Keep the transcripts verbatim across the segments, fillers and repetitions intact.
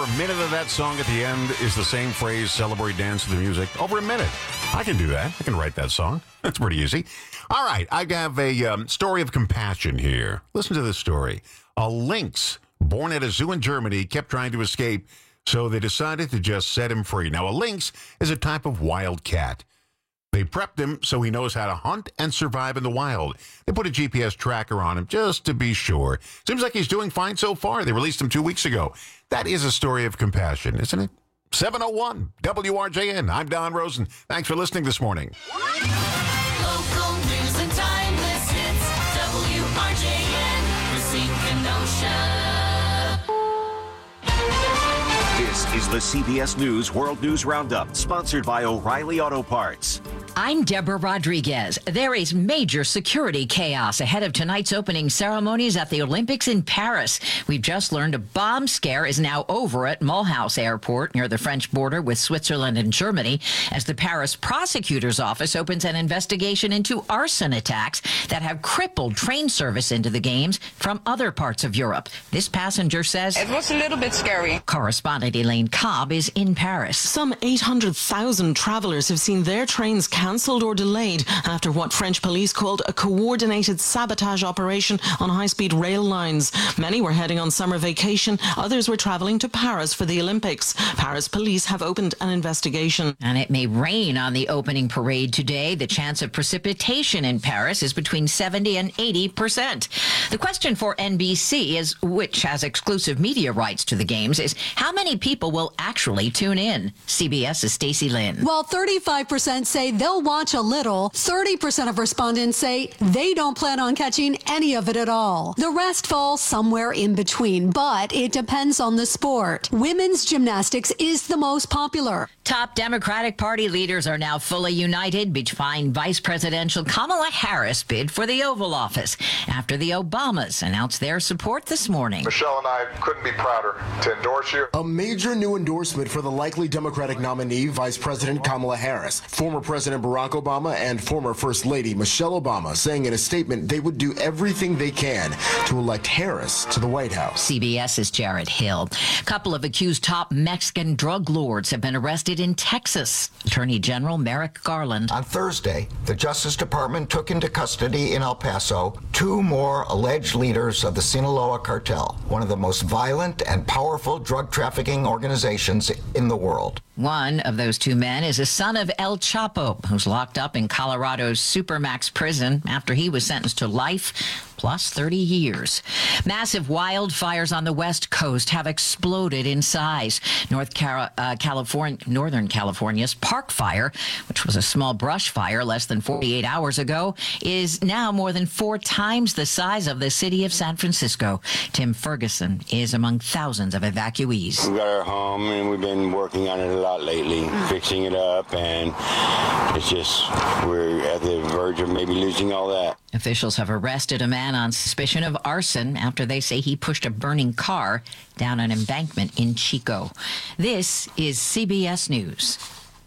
a minute of that song at the end is the same phrase, celebrate, dance to the music. Over a minute. I can do that. I can write that song. That's pretty easy. All right, I have a um, story of compassion here. Listen to this story. A lynx born at a zoo in Germany kept trying to escape, so they decided to just set him free. Now, a lynx is a type of wild cat. They prepped him so he knows how to hunt and survive in the wild. They put a G P S tracker on him just to be sure. Seems like he's doing fine so far. They released him two weeks ago. That is a story of compassion, isn't it? seven oh one W R J N. I'm Don Rosen. Thanks for listening this morning. Local news and timeless hits. W R J N. Racine, Kenosha. This is the C B S News World News Roundup, sponsored by O'Reilly Auto Parts. I'm Deborah Rodriguez. There is major security chaos ahead of tonight's opening ceremonies at the Olympics in Paris. We've just learned a bomb scare is now over at Mulhouse Airport near the French border with Switzerland and Germany as the Paris prosecutor's office opens an investigation into arson attacks that have crippled train service into the games from other parts of Europe. This passenger says it was a little bit scary. Correspondent Elaine Cobb is in Paris. Some eight hundred thousand travelers have seen their trains cancelled or delayed after what French police called a coordinated sabotage operation on high-speed rail lines. Many were heading on summer vacation. Others were travelling to Paris for the Olympics. Paris police have opened an investigation. And it may rain on the opening parade today. The chance of precipitation in Paris is between seventy and eighty percent. The question for N B C is, which has exclusive media rights to the games, is how many people will actually tune in? CBS's Stacey Lynn. Well, thirty-five percent say they'll watch a little. thirty percent of respondents say they don't plan on catching any of it at all. The rest fall somewhere in between, but it depends on the sport. Women's gymnastics is the most popular. Top Democratic Party leaders are now fully united behind Vice Presidential Kamala Harris' bid for the Oval Office after the Obamas announced their support this morning. Michelle and I couldn't be prouder to endorse you. A major new endorsement for the likely Democratic nominee, Vice President Kamala Harris. Former President Barack Obama and former First Lady Michelle Obama saying in a statement they would do everything they can to elect Harris to the White House. CBS's Jared Hill. A couple of accused top Mexican drug lords have been arrested in Texas. Attorney General Merrick Garland. On Thursday, the Justice Department took into custody in El Paso two more alleged leaders of the Sinaloa cartel, one of the most violent and powerful drug trafficking organizations in the world. One of those two men is a son of El Chapo, who's locked up in Colorado's Supermax prison after he was sentenced to life plus thirty years. Massive wildfires on the West Coast have exploded in size. North Car- uh, California, Northern California's Park Fire, which was a small brush fire less than forty-eight hours ago, is now more than four times the size of the city of San Francisco. Tim Ferguson is among thousands of evacuees. We got our home and we've been working on it a lot lately, fixing it up, and it's just we're at the verge of maybe losing all that. Officials have arrested a man on suspicion of arson after they say he pushed a burning car down an embankment in Chico. This is C B S News.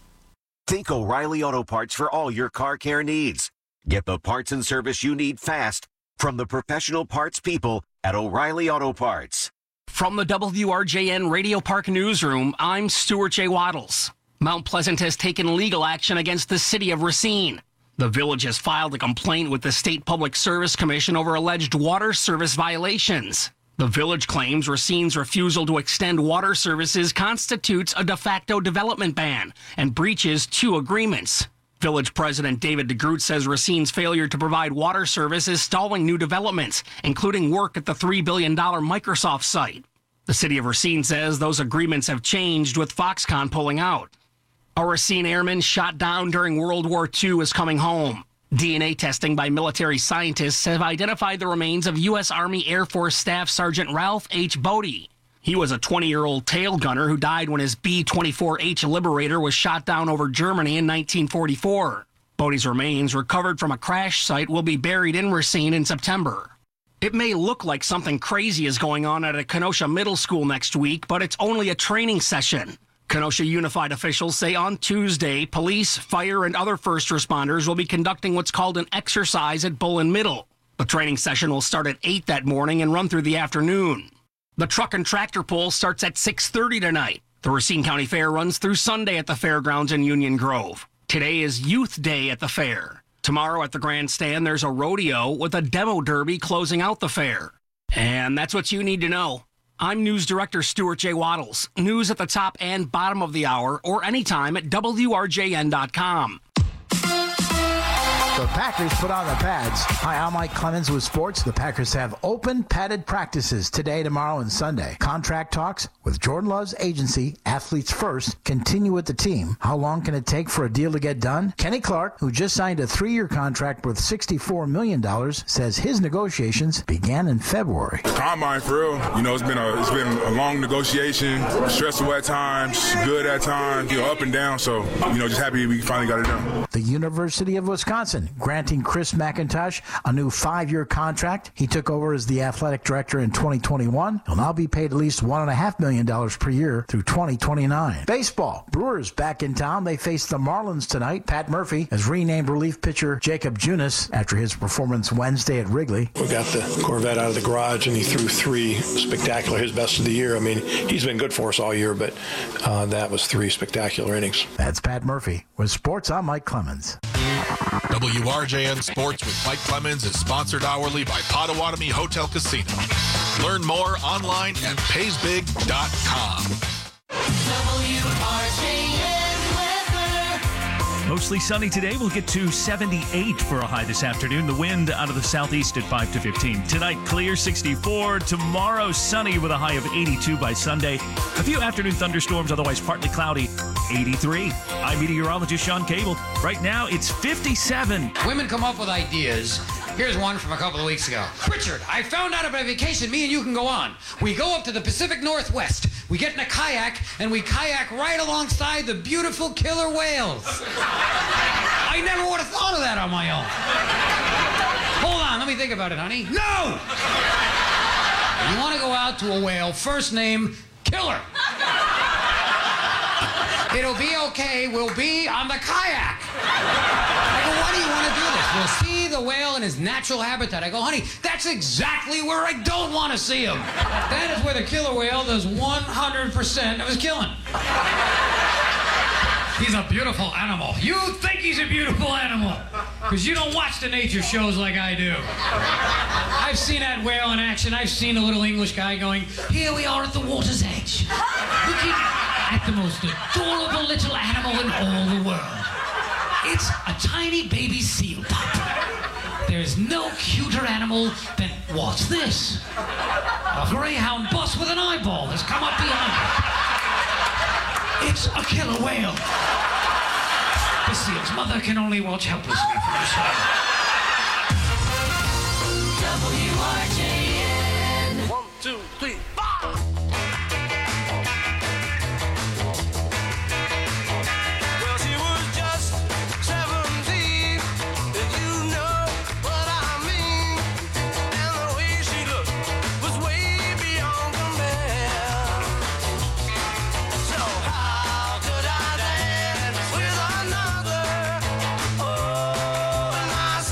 Think O'Reilly Auto Parts for all your car care needs. Get the parts and service you need fast from the professional parts people at O'Reilly Auto Parts. From the W R J N Radio Park Newsroom, I'm Stuart J. Waddles. Mount Pleasant has taken legal action against the city of Racine. The village has filed a complaint with the State Public Service Commission over alleged water service violations. The village claims Racine's refusal to extend water services constitutes a de facto development ban and breaches two agreements. Village President David DeGroot says Racine's failure to provide water service is stalling new developments, including work at the three billion dollars Microsoft site. The city of Racine says those agreements have changed with Foxconn pulling out. A Racine airman shot down during World War Two is coming home. D N A testing by military scientists have identified the remains of U S Army Air Force Staff Sergeant Ralph H. Bodie. He was a twenty-year-old tail gunner who died when his B twenty-four H Liberator was shot down over Germany in nineteen forty-four. Bodie's remains, recovered from a crash site, will be buried in Racine in September. It may look like something crazy is going on at a Kenosha middle school next week, but it's only a training session. Kenosha Unified officials say on Tuesday, police, fire, and other first responders will be conducting what's called an exercise at Bullen Middle. The training session will start at eight that morning and run through the afternoon. The truck and tractor pull starts at six thirty tonight. The Racine County Fair runs through Sunday at the fairgrounds in Union Grove. Today is Youth Day at the fair. Tomorrow at the grandstand, there's a rodeo with a demo derby closing out the fair. And that's what you need to know. I'm News Director Stuart J. Waddles. News at the top and bottom of the hour or anytime at W R J N dot com. The Packers put on the pads. Hi, I'm Mike Clemens with sports. The Packers have open padded practices today, tomorrow, and Sunday. Contract talks with Jordan Love's agency, Athletes First, continue with the team. How long can it take for a deal to get done? Kenny Clark, who just signed a three-year contract worth sixty-four million dollars, says his negotiations began in February. Combine, for real. You know, it's been a it's been a long negotiation, stressful at times, good at times, you know, up and down. So, you know, just happy we finally got it done. The University of Wisconsin granting Chris McIntosh a new five-year contract. He took over as the athletic director in twenty twenty-one. He'll now be paid at least one point five million dollars per year through twenty twenty-nine. Baseball. Brewers back in town. They face the Marlins tonight. Pat Murphy has renamed relief pitcher Jacob Junis after his performance Wednesday at Wrigley. We got the Corvette out of the garage, and he threw three spectacular, his best of the year. I mean, he's been good for us all year, but uh, that was three spectacular innings. That's Pat Murphy. With sports, I'm Mike Clemens. W R J N Sports with Mike Clemens is sponsored hourly by Potawatomi Hotel Casino. Learn more online at pays big dot com. W R J N weather. Mostly sunny today. We'll get to seventy-eight for a high this afternoon. The wind out of the southeast at five to fifteen. Tonight, clear, sixty-four. Tomorrow, sunny with a high of eighty-two by Sunday. A few afternoon thunderstorms, otherwise partly cloudy, eighty-three. I'm meteorologist Sean Cable. Right now, it's fifty-seven. Women come up with ideas. Here's one from a couple of weeks ago. Richard, I found out about a vacation me and you can go on. We go up to the Pacific Northwest. We get in a kayak, and we kayak right alongside the beautiful killer whales. I never would have thought of that on my own. Hold on, let me think about it, honey. No! You want to go out to a whale, first name, Killer. It'll be okay, we'll be on the kayak. I go, why do you want to do this? We'll see the whale in his natural habitat. I go, honey, that's exactly where I don't want to see him. That is where the killer whale does one hundred percent of his killing. He's a beautiful animal. You think he's a beautiful animal because you don't watch the nature shows like I do. I've seen that whale in action. I've seen a little English guy going, here we are at the water's edge, looking at the most adorable little animal in all the world. It's a tiny baby seal pup. There's no cuter animal than, what's this? A greyhound bus with an eyeball has come up behind it. It's a killer whale. The seal's mother can only watch helplessly from the side. W R J N. One, two, three, four. Well, she was just seventeen, and you know what I mean. And the way she looked was way beyond compare. So how could I dance with another? Oh, and I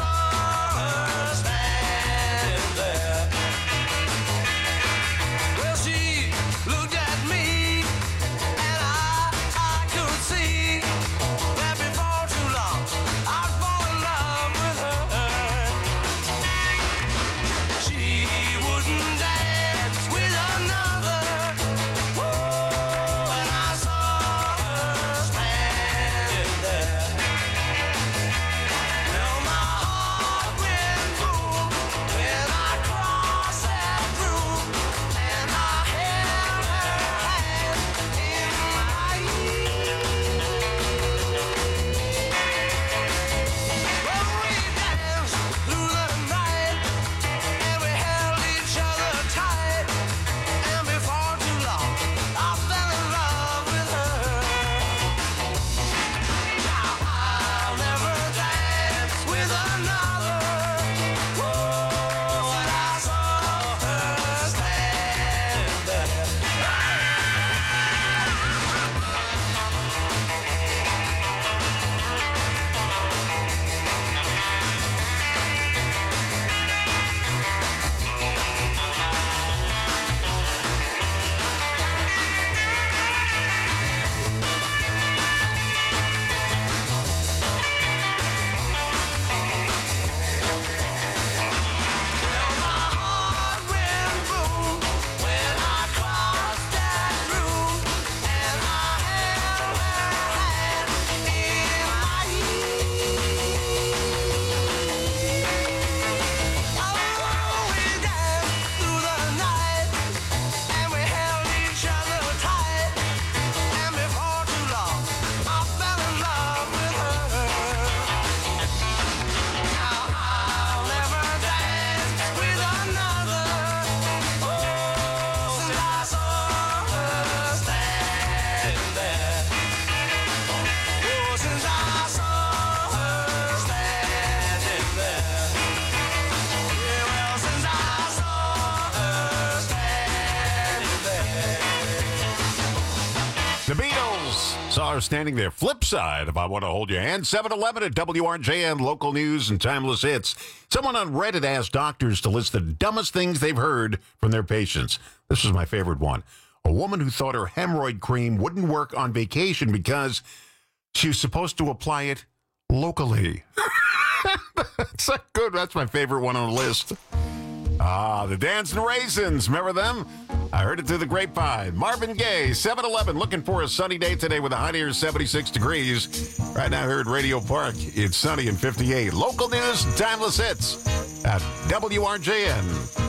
Saw her standing there. Flip side, if I want to hold your hand. seven eleven at W R J N, local news and timeless hits. Someone on Reddit asked doctors to list the dumbest things they've heard from their patients. This was my favorite one. A woman who thought her hemorrhoid cream wouldn't work on vacation because she was supposed to apply it locally. That's a good. That's my favorite one on the list. Ah, the Dancing Raisins. Remember them? I heard it through the grapevine. Marvin Gaye, seven eleven, looking for a sunny day today with a high near seventy-six degrees. Right now here at Radio Park, it's sunny and fifty-eight. Local news and timeless hits at W R J N.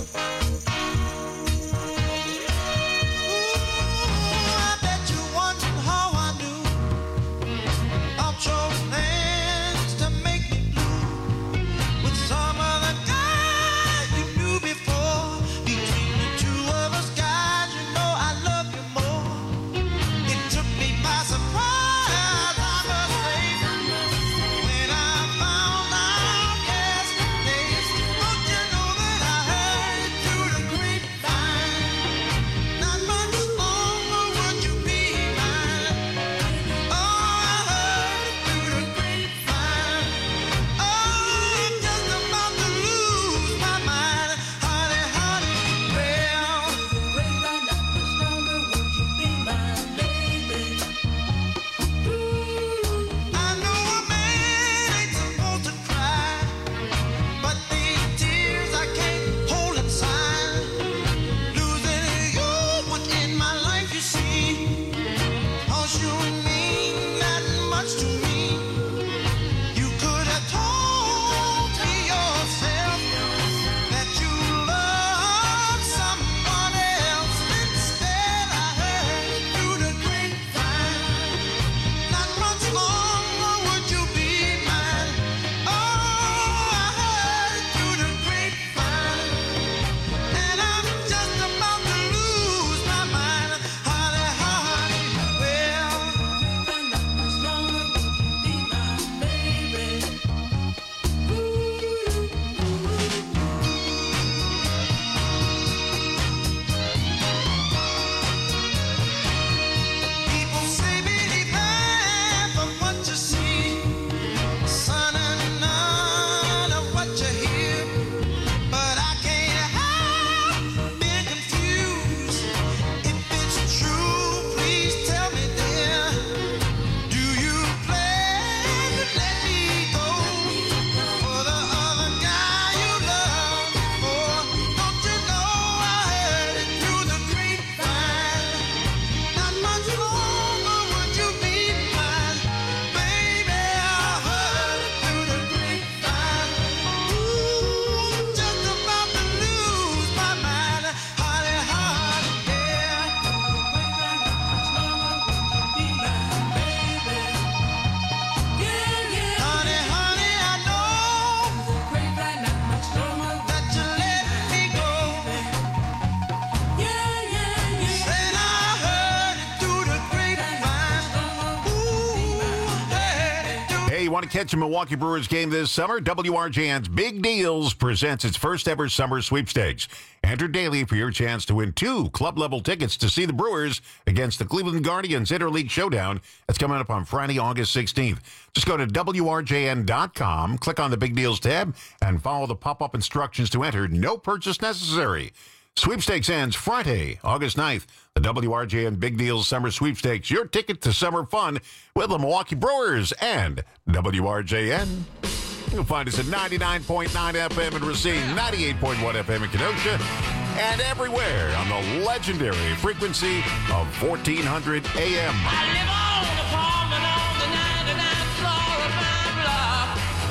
Want to catch a Milwaukee Brewers game this summer? W R J N's Big Deals presents its first ever summer sweepstakes. Enter daily for your chance to win two club-level tickets to see the Brewers against the Cleveland Guardians Interleague Showdown. That's coming up on Friday, August sixteenth. Just go to W R J N dot com, click on the Big Deals tab, and follow the pop-up instructions to enter. No purchase necessary. Sweepstakes ends Friday, August ninth. The W R J N Big Deals Summer Sweepstakes, your ticket to summer fun with the Milwaukee Brewers and W R J N. You'll find us at ninety-nine point nine F M in Racine, ninety-eight point one F M in Kenosha, and everywhere on the legendary frequency of fourteen hundred A M. I live on the apartment on the ninety-ninth floor of my block.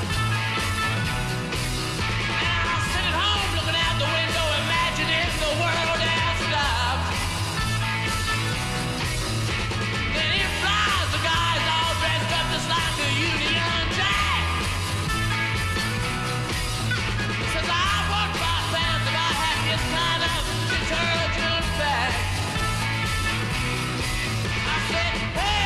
And I sit at home looking out the window, imagining the world has stopped. Then here flies the guys all dressed up just like a Union Jack. Says I want my fans if I have this kind of detergent bag. I said, hey.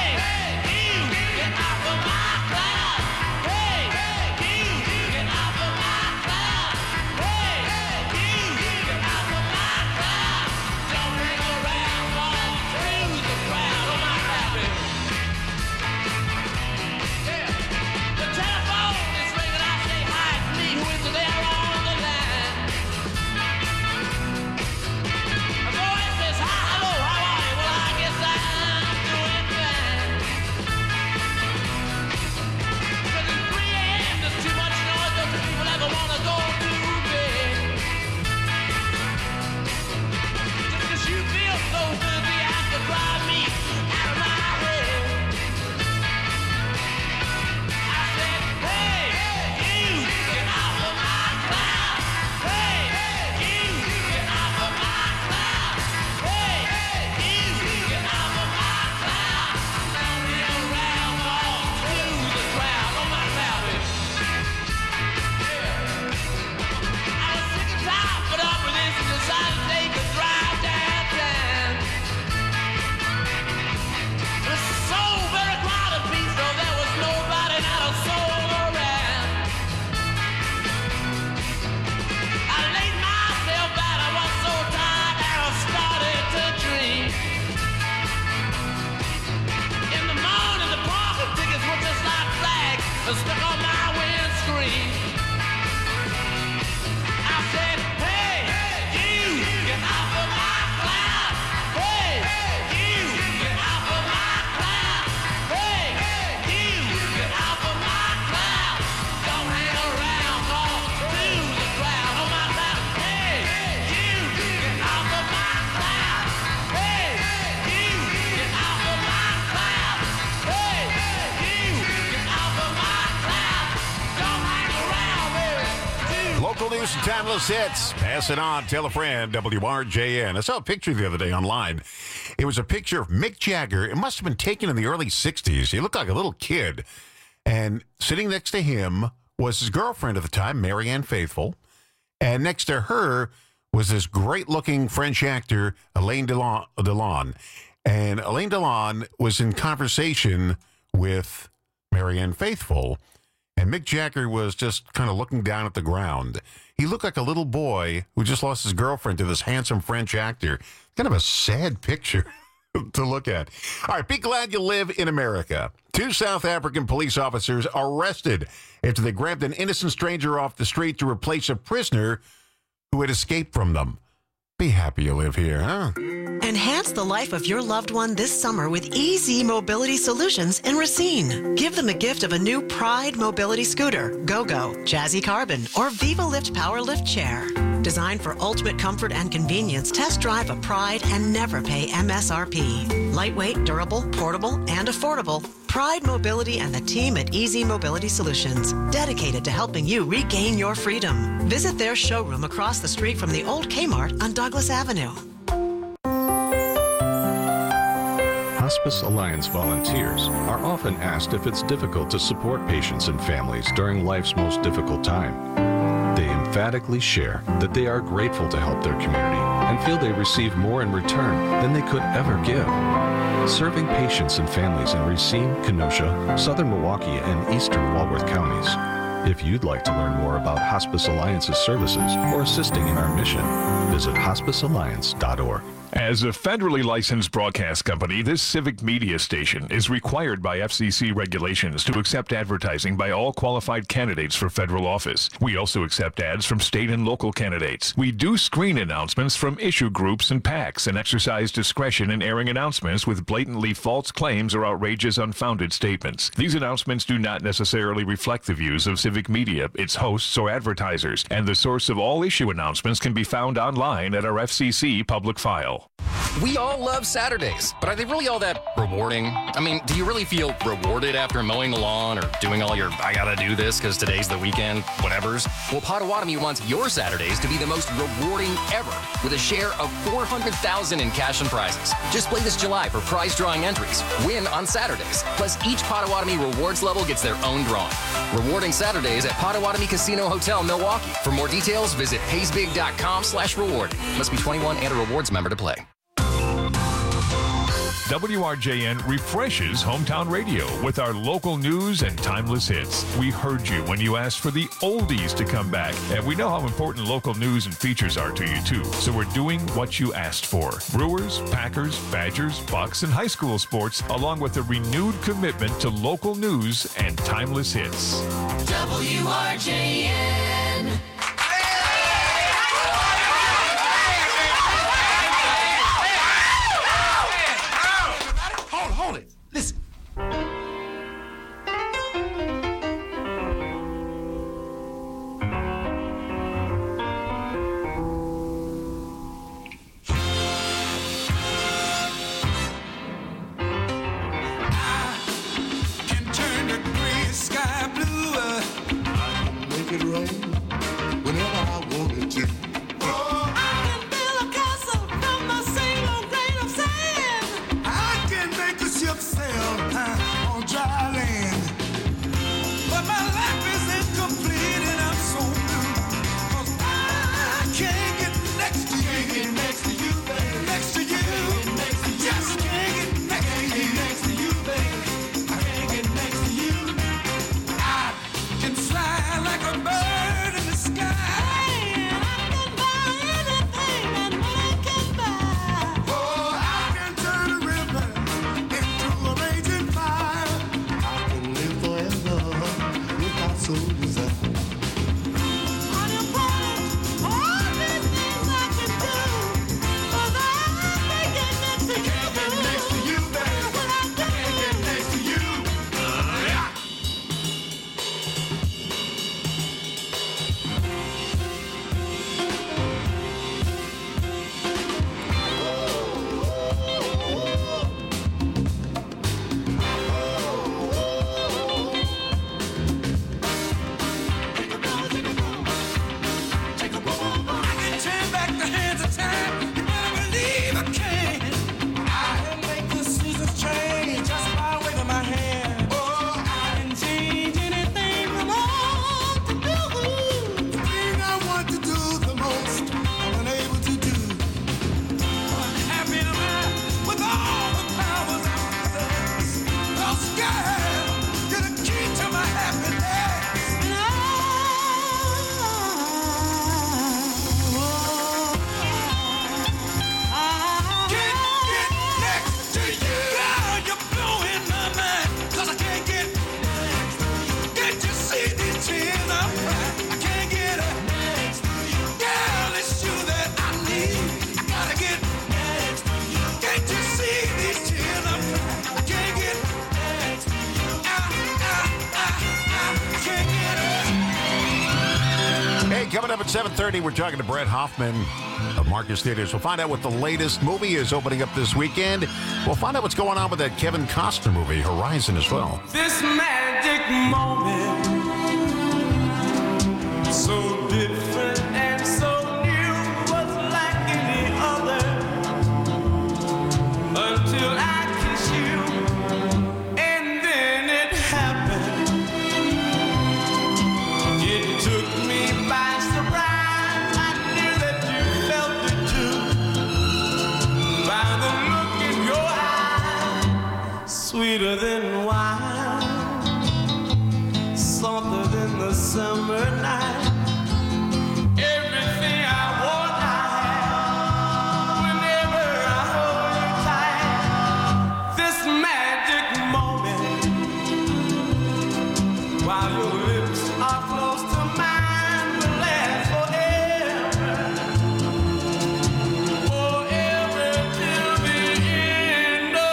news and timeless hits. Pass it on. Tell a friend. W R J N. I saw a picture the other day online. It was a picture of Mick Jagger. It must have been taken in the early sixties. He looked like a little kid. And sitting next to him was his girlfriend at the time, Marianne Faithfull. And next to her was this great-looking French actor, Alain Delon. Delon. And Alain Delon was in conversation with Marianne Faithfull. And Mick Jagger was just kind of looking down at the ground. He looked like a little boy who just lost his girlfriend to this handsome French actor. Kind of a sad picture to look at. All right, be glad you live in America. Two South African police officers arrested after they grabbed an innocent stranger off the street to replace a prisoner who had escaped from them. Be happy you live here, huh? Enhance the life of your loved one this summer with Easy Mobility Solutions in Racine. Give them a gift of a new Pride Mobility Scooter, GoGo, Jazzy Carbon, or Viva Lift Power Lift Chair. Designed for ultimate comfort and convenience, test drive a Pride and never pay M S R P. Lightweight, durable, portable, and affordable. Pride Mobility and the team at Easy Mobility Solutions, dedicated to helping you regain your freedom. Visit their showroom across the street from the old Kmart on Douglas Avenue. Hospice Alliance volunteers are often asked if it's difficult to support patients and families during life's most difficult time. They emphatically share that they are grateful to help their community and feel they receive more in return than they could ever give. Serving patients and families in Racine, Kenosha, Southern Milwaukee, and Eastern Walworth counties. If you'd like to learn more about Hospice Alliance's services or assisting in our mission, visit hospice alliance dot org. As a federally licensed broadcast company, this civic media station is required by F C C regulations to accept advertising by all qualified candidates for federal office. We also accept ads from state and local candidates. We do screen announcements from issue groups and PACs and exercise discretion in airing announcements with blatantly false claims or outrageous unfounded statements. These announcements do not necessarily reflect the views of civic media, its hosts, or advertisers, and the source of all issue announcements can be found online at our F C C public file. We all love Saturdays, but are they really all that rewarding? I mean, do you really feel rewarded after mowing the lawn or doing all your I gotta do this because today's the weekend, whatevers? Well, Potawatomi wants your Saturdays to be the most rewarding ever with a share of four hundred thousand dollars in cash and prizes. Just play this July for prize drawing entries. Win on Saturdays. Plus, each Potawatomi rewards level gets their own drawing. Rewarding Saturdays at Potawatomi Casino Hotel, Milwaukee. For more details, visit paysbig.com slash reward. Must be twenty-one and a rewards member to play. W R J N refreshes hometown radio with our local news and timeless hits. We heard you when you asked for the oldies to come back, and we know how important local news and features are to you too. So we're doing what you asked for. Brewers, Packers, Badgers, Bucks, and high school sports, along with a renewed commitment to local news and timeless hits. W R J N. Hold it. Listen. Make it rain. Coming up at seven thirty, we're talking to Brett Hoffman of Marcus Theaters. We'll find out what the latest movie is opening up this weekend. We'll find out what's going on with that Kevin Costner movie, Horizon, as well. This magic moment, so different and so new, was like any other until I kissed you, and then it happened. It took me by surprise. I knew that you felt it too, by the look in your eyes, sweeter than wine, softer than the summer night. Everything I want, I have. Whenever I hold you tight, this magic moment, while your lips are close to mine, will last forever, forever till the end of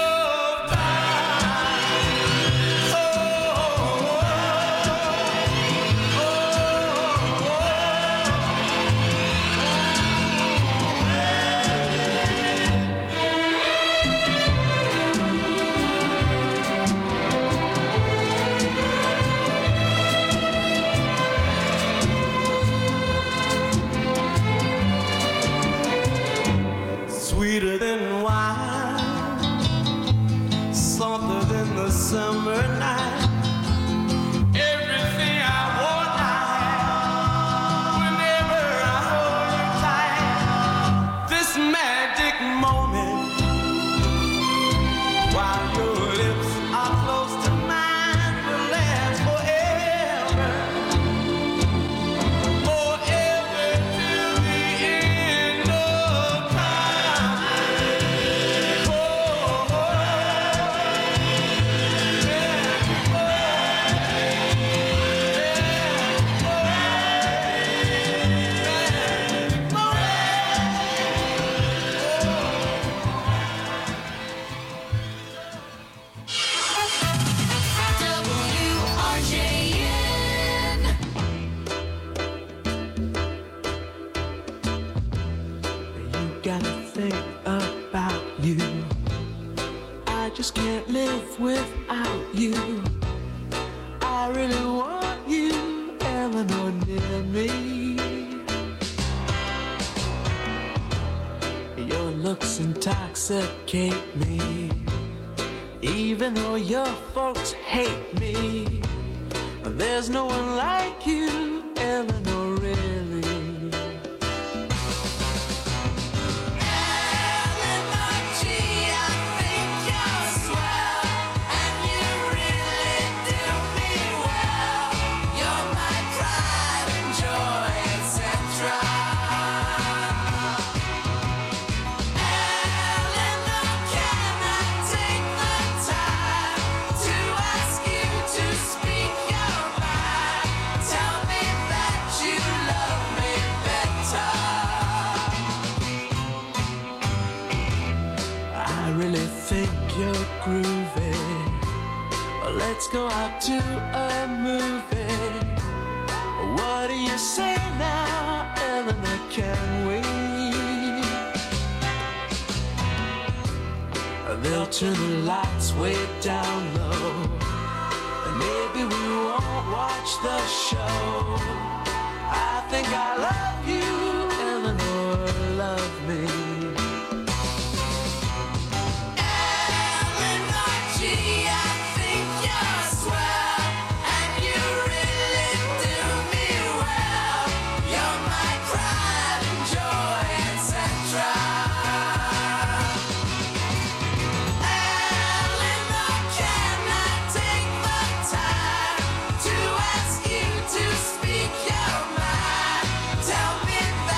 time. Oh, sweeter than wine, softer than the summer night. Everything I want, I have. Whenever I hold you tight, this magic moment, while your lips are close to mine, will last forever, forever till the end of time. Oh, W R J N. You gotta think about you. I just can't live without you. I really want you, Eleanor, near me. Your looks intoxicate me, even though your folks hate me. There's no one like you, Eleanor, really. I really think you're groovy. Let's go out to a movie. What do you say now, Eleanor, can we? They'll turn the lights way down low, and maybe we won't watch the show. I think I love you, Eleanor, love me. To ask you to speak your mind, tell me that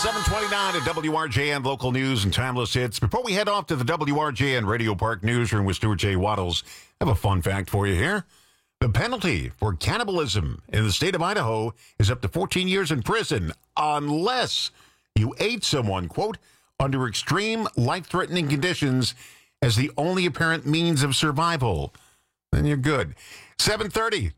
seven twenty-nine at W R J N Local News and Timeless Hits. Before we head off to the W R J N Radio Park Newsroom with Stuart J. Waddles, I have a fun fact for you here. The penalty for cannibalism in the state of Idaho is up to fourteen years in prison unless you ate someone, quote, under extreme life-threatening conditions as the only apparent means of survival. Then you're good. seven thirty,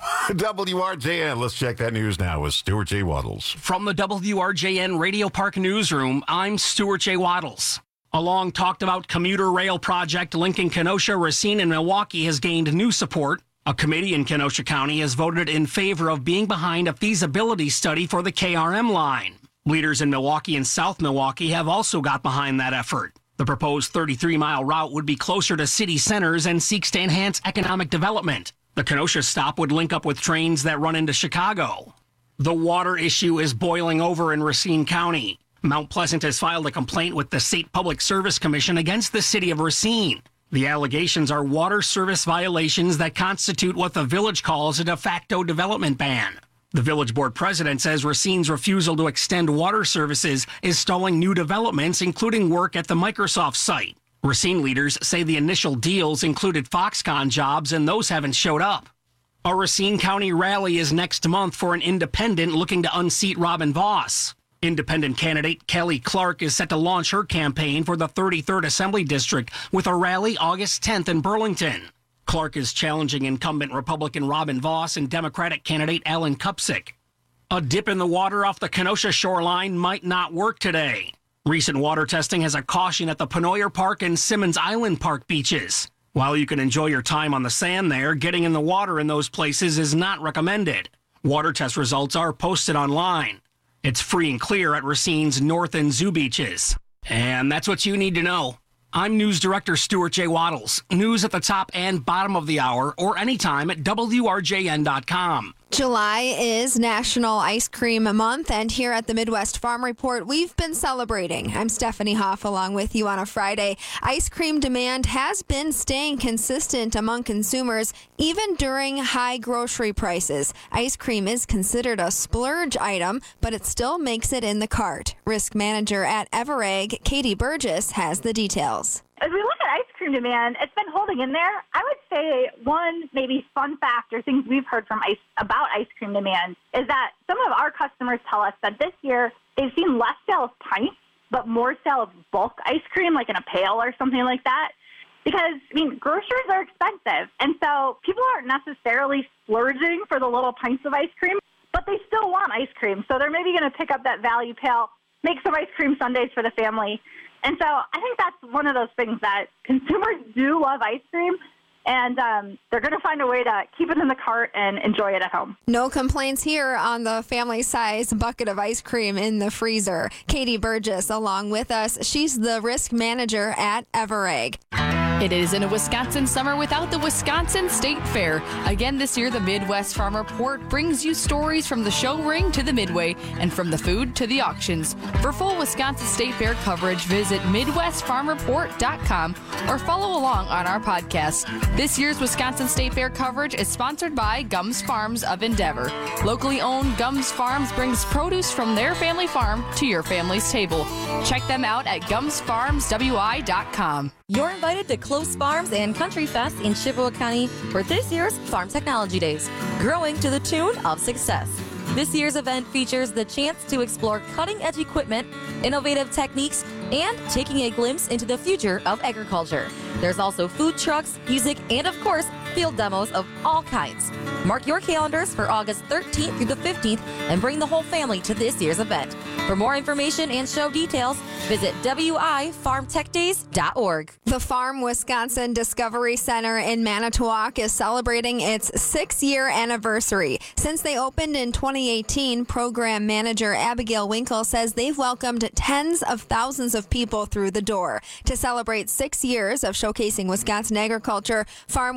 W R J N. Let's check that news now with Stuart J. Waddles. From the W R J N Radio Park Newsroom, I'm Stuart J. Waddles. A long talked about commuter rail project linking Kenosha, Racine, and Milwaukee has gained new support. A committee in Kenosha County has voted in favor of being behind a feasibility study for the K R M line. Leaders in Milwaukee and South Milwaukee have also got behind that effort. The proposed thirty-three mile route would be closer to city centers and seeks to enhance economic development. The Kenosha stop would link up with trains that run into Chicago. The water issue is boiling over in Racine County. Mount Pleasant has filed a complaint with the State Public Service Commission against the city of Racine. The allegations are water service violations that constitute what the village calls a de facto development ban. The village board president says Racine's refusal to extend water services is stalling new developments, including work at the Microsoft site. Racine leaders say the initial deals included Foxconn jobs, and those haven't showed up. A Racine County rally is next month for an independent looking to unseat Robin Voss. Independent candidate Kelly Clark is set to launch her campaign for the thirty-third Assembly District with a rally August tenth in Burlington. Clark is challenging incumbent Republican Robin Voss and Democratic candidate Alan Kupczyk. A dip in the water off the Kenosha shoreline might not work today. Recent water testing has a caution at the Penoyer Park and Simmons Island Park beaches. While you can enjoy your time on the sand there, getting in the water in those places is not recommended. Water test results are posted online. It's free and clear at Racine's North and Zoo beaches. And that's what you need to know. I'm News Director Stuart J. Waddles. News at the top and bottom of the hour or anytime at W R J N dot com. July is National Ice Cream Month, and here at the Midwest Farm Report, we've been celebrating. I'm Stephanie Hoff along with you on a Friday. Ice cream demand has been staying consistent among consumers, even during high grocery prices. Ice cream is considered a splurge item, but it still makes it in the cart. Risk manager at Everegg, Katie Burgess, has the details. As we look at ice cream demand, it's been holding in there. I would say one maybe fun fact or things we've heard from ice about ice cream demand is that some of our customers tell us that this year they've seen less sale of pints, but more sale of bulk ice cream, like in a pail or something like that. Because, I mean, groceries are expensive, and so people aren't necessarily splurging for the little pints of ice cream, but they still want ice cream. So they're maybe going to pick up that value pail, make some ice cream sundaes for the family. And so I think that's one of those things that consumers do love ice cream, and um, they're going to find a way to keep it in the cart and enjoy it at home. No complaints here on the family-size bucket of ice cream in the freezer. Katie Burgess along with us. She's the risk manager at Everegg. It isn't a Wisconsin summer without the Wisconsin State Fair. Again this year, the Midwest Farm Report brings you stories from the show ring to the Midway and from the food to the auctions. For full Wisconsin State Fair coverage, visit midwest farm report dot com or follow along on our podcast. This year's Wisconsin State Fair coverage is sponsored by Gums Farms of Endeavor. Locally owned Gums Farms brings produce from their family farm to your family's table. Check them out at gums farms w i dot com. You're invited to Close Farms and Country Fest in Chippewa County for this year's Farm Technology Days, growing to the tune of success. This year's event features the chance to explore cutting-edge equipment, innovative techniques, and taking a glimpse into the future of agriculture. There's also food trucks, music, and of course, field demos of all kinds. Mark your calendars for August thirteenth through the fifteenth and bring the whole family to this year's event. For more information and show details, visit w i farm tech days dot org. The Farm Wisconsin Discovery Center in Manitowoc is celebrating its six-year anniversary. Since they opened in twenty eighteen, program manager Abigail Winkle says they've welcomed tens of thousands of people through the door. To celebrate six years of showcasing Wisconsin agriculture, Farm Wisconsin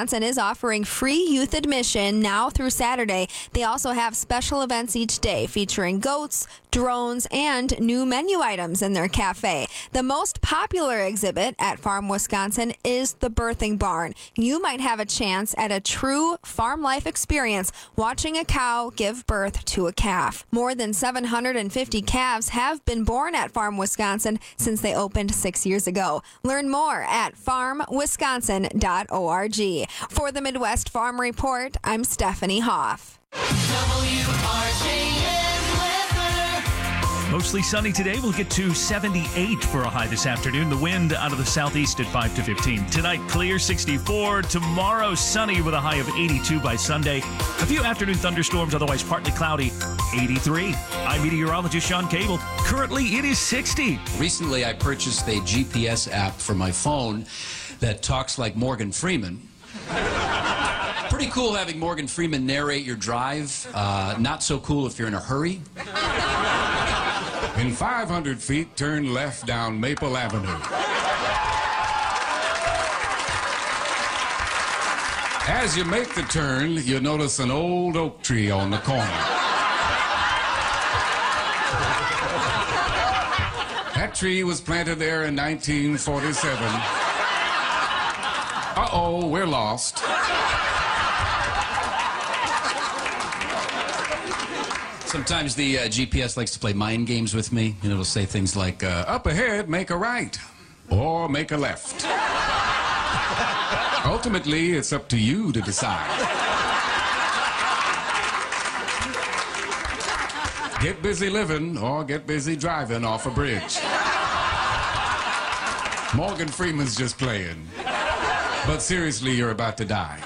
Wisconsin is offering free youth admission now through Saturday. They also have special events each day featuring goats, drones, and new menu items in their cafe. The most popular exhibit at Farm Wisconsin is the birthing barn. You might have a chance at a true farm life experience watching a cow give birth to a calf. More than seven hundred fifty calves have been born at Farm Wisconsin since they opened six years ago. Learn more at farm wisconsin dot org. For the Midwest Farm Report, I'm Stephanie Hoff. W R J N Mostly sunny today. We'll get to seventy-eight for a high this afternoon. The wind out of the southeast at five to fifteen. Tonight, clear, sixty-four. Tomorrow, sunny with a high of eighty-two by Sunday. A few afternoon thunderstorms, otherwise partly cloudy, eighty-three. I'm meteorologist Sean Cable. Currently, it is sixty. Recently, I purchased a G P S app for my phone that talks like Morgan Freeman. Pretty cool having Morgan Freeman narrate your drive. Uh, not so cool if you're in a hurry. In five hundred feet, turn left down Maple Avenue. As you make the turn, you notice an old oak tree on the corner. That tree was planted there in nineteen forty-seven. Uh-oh, we're lost. Sometimes the uh, G P S likes to play mind games with me, and it'll say things like, uh, Up ahead, make a right, or make a left. Ultimately, it's up to you to decide. Get busy living, or get busy driving off a bridge. Morgan Freeman's just playing. But seriously, you're about to die.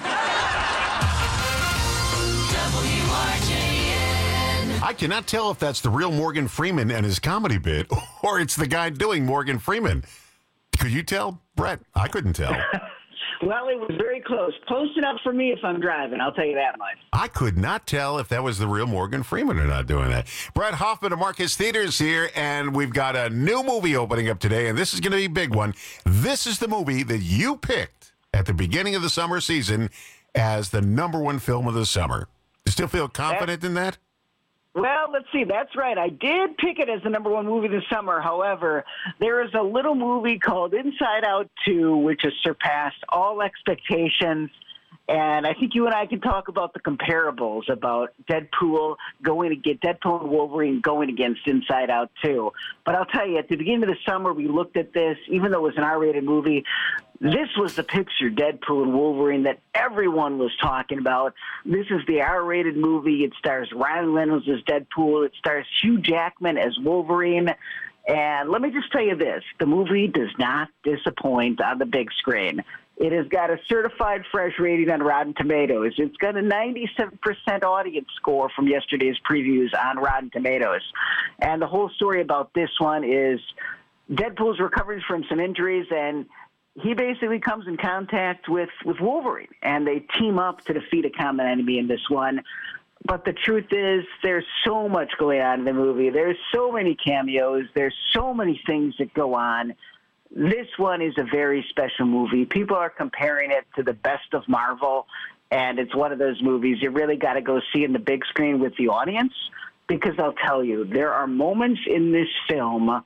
I cannot tell if that's the real Morgan Freeman and his comedy bit, or it's the guy doing Morgan Freeman. Could you tell, Brett? I couldn't tell. Well, it was very close. Post it up for me if I'm driving. I'll tell you that much. I could not tell if that was the real Morgan Freeman or not doing that. Brett Hoffman of Marcus Theaters here, and we've got a new movie opening up today, and this is going to be a big one. This is the movie that you picked at the beginning of the summer season as the number one film of the summer. You still feel confident in that? Well, let's see. That's right. I did pick it as the number one movie this summer. However, there is a little movie called Inside Out two, which has surpassed all expectations. And I think you and I can talk about the comparables about Deadpool going to get Deadpool and Wolverine going against Inside Out two. But I'll tell you, at the beginning of the summer, we looked at this, even though it was an R-rated movie. This was the picture, Deadpool and Wolverine, that everyone was talking about. This is the R-rated movie. It stars Ryan Reynolds as Deadpool. It stars Hugh Jackman as Wolverine. And let me just tell you this. The movie does not disappoint on the big screen. It has got a certified fresh rating on Rotten Tomatoes. It's got a ninety-seven percent audience score from yesterday's previews on Rotten Tomatoes. And the whole story about this one is Deadpool's recovering from some injuries, and he basically comes in contact with, with Wolverine, and they team up to defeat a common enemy in this one. But the truth is, there's so much going on in the movie. There's so many cameos. There's so many things that go on. This one is a very special movie. People are comparing it to the best of Marvel, and it's one of those movies you really got to go see in the big screen with the audience, because I'll tell you, there are moments in this film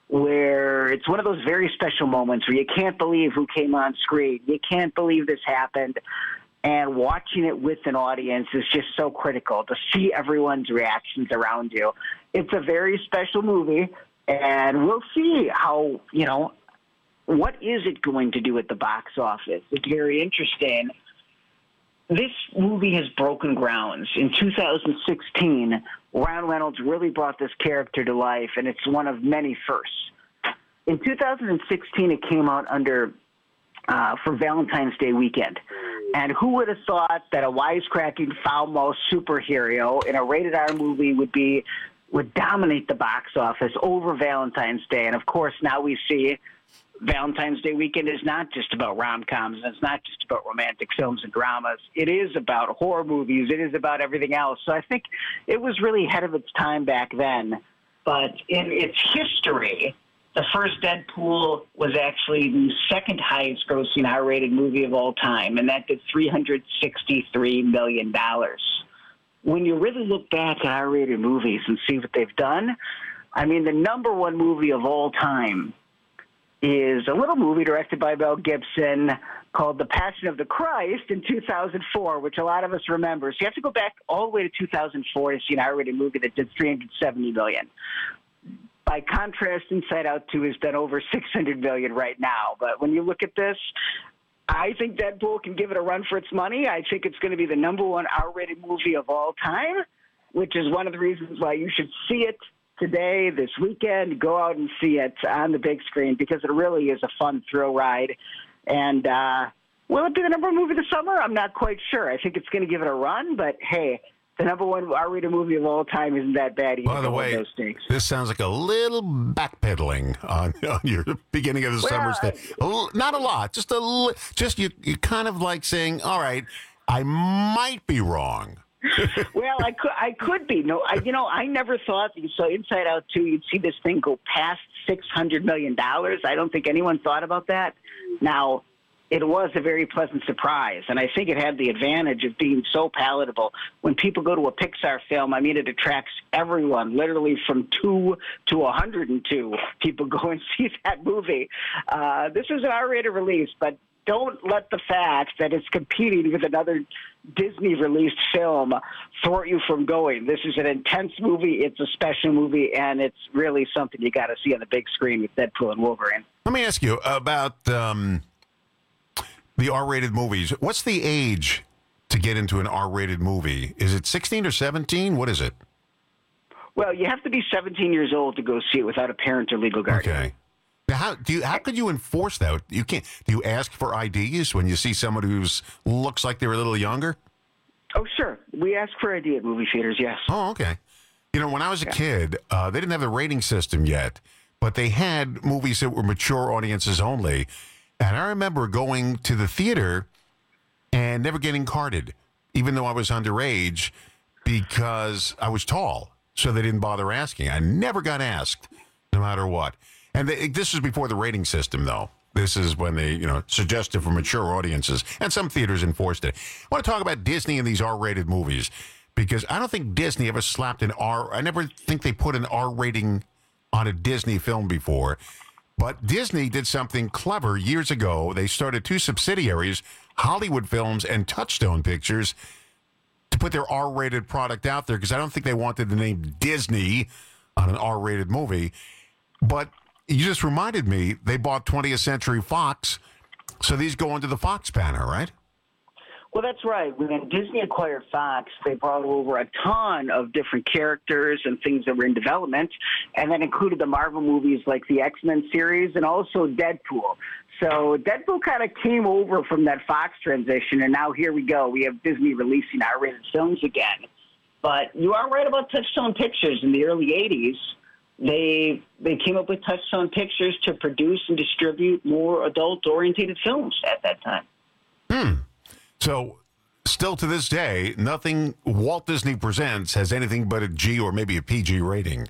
where it's one of those very special moments where you can't believe who came on screen. You can't believe this happened. And watching it with an audience is just so critical to see everyone's reactions around you. It's a very special movie, and we'll see how, you know, what is it going to do at the box office? It's very interesting. This movie has broken grounds. In two thousand sixteen, Ryan Reynolds really brought this character to life, and it's one of many firsts. In two thousand sixteen, it came out under uh, for Valentine's Day weekend. And who would have thought that a wisecracking, foul-mouthed superhero in a rated R movie would be would dominate the box office over Valentine's Day? And, of course, now we see Valentine's Day weekend is not just about rom-coms, and it's not just about romantic films and dramas. It is about horror movies. It is about everything else. So I think it was really ahead of its time back then. But in its history, The first Deadpool was actually the second highest grossing R-rated movie of all time, and that did three hundred sixty-three million dollars. When you really look back at R-rated movies and see what they've done, I mean, the number one movie of all time is a little movie directed by Mel Gibson called The Passion of the Christ in two thousand four, which a lot of us remember. So you have to go back all the way to two thousand four to see an R-rated movie that did three hundred seventy million dollars. By contrast, Inside Out two has done over six hundred million dollars right now. But when you look at this, I think Deadpool can give it a run for its money. I think it's going to be the number one R-rated movie of all time, which is one of the reasons why you should see it today, this weekend. Go out and see it on the big screen because it really is a fun thrill ride. And uh, will it be the number one movie this summer? I'm not quite sure. I think it's going to give it a run, but hey, the number one R-rated movie of all time isn't that bad either. By the way, this sounds like a little backpedaling on, on your beginning of the Well, summer stay. A l- Not a lot, just a li- just you, you kind of like saying, all right, I might be wrong. Well, I could, I could be. No, I, you know, I never thought that you saw Inside Out two, you'd see this thing go past six hundred million dollars. I don't think anyone thought about that. Now, it was a very pleasant surprise, and I think it had the advantage of being so palatable. When people go to a Pixar film, I mean, it attracts everyone, literally from two to one hundred two people go and see that movie. Uh, this is an R-rated release, but don't let the fact that it's competing with another Disney-released film thwart you from going. This is an intense movie. It's a special movie, and it's really something you got to see on the big screen with Deadpool and Wolverine. Let me ask you about um, the R-rated movies. What's the age to get into an R-rated movie? Is it sixteen or seventeen? What is it? Well, you have to be seventeen years old to go see it without a parent or legal guardian. Okay. Now, how do you? How could you enforce that? You can't. Do you ask for I Ds when you see someone who's looks like they're a little younger? Oh, sure. We ask for I D at movie theaters. Yes. Oh, okay. You know, when I was a Yeah. kid, uh, they didn't have the rating system yet, but they had movies that were mature audiences only. And I remember going to the theater and never getting carded, even though I was underage, because I was tall. So they didn't bother asking. I never got asked, no matter what. And they, this was before the rating system, though. This is when they, you know, suggested for mature audiences, and some theaters enforced it. I want to talk about Disney and these R-rated movies, because I don't think Disney ever slapped an R. I never think they put an R rating on a Disney film before. But Disney did something clever years ago. They started two subsidiaries, Hollywood Films and Touchstone Pictures, to put their R-rated product out there, because I don't think they wanted the name Disney on an R-rated movie. But you just reminded me, they bought twentieth Century Fox, so these go into the Fox banner, right? Well, that's right. When Disney acquired Fox, they brought over a ton of different characters and things that were in development, and that included the Marvel movies like the X-Men series and also Deadpool. So Deadpool kind of came over from that Fox transition, and now here we go. We have Disney releasing R-rated films again. But you are right about Touchstone Pictures. In the early eighties, they they came up with Touchstone Pictures to produce and distribute more adult-oriented films at that time. Hmm. So, still to this day, nothing Walt Disney Presents has anything but a G or maybe a P G rating.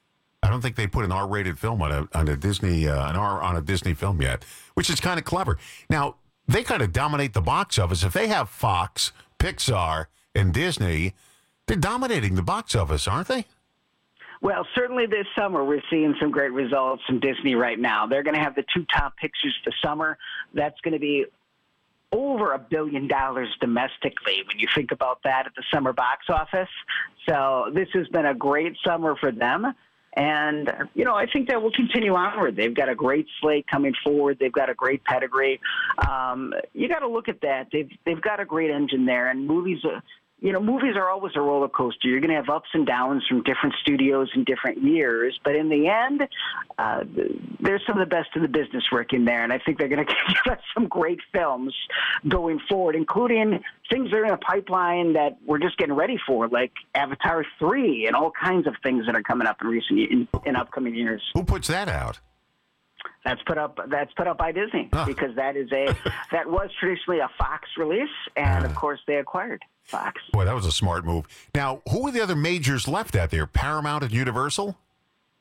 I don't think they put an R-rated film on a on a Disney uh, an R on a Disney film yet, which is kind of clever. Now they kind of dominate the box office. If they have Fox, Pixar, and Disney, they're dominating the box office, aren't they? Well, certainly this summer we're seeing some great results from Disney right now. They're going to have the two top pictures this summer. That's going to be over a billion dollars domestically when you think about that at the summer box office. So this has been a great summer for them. And, you know, I think that will continue onward. They've got a great slate coming forward. They've got a great pedigree. Um, you got to look at that. They've, they've got a great engine there. And movies, uh, you know, movies are always a roller coaster. You're going to have ups and downs from different studios in different years. But in the end, uh, there's some of the best in the business working there. And I think they're going to give us some great films going forward, including things that are in a pipeline that we're just getting ready for, like Avatar three and all kinds of things that are coming up in recent in, in upcoming years. Who puts that out? That's put up. That's put up by Disney huh. because that is a that was traditionally a Fox release, and of course they acquired Fox. Boy, that was a smart move. Now, who are the other majors left out there? Paramount and Universal?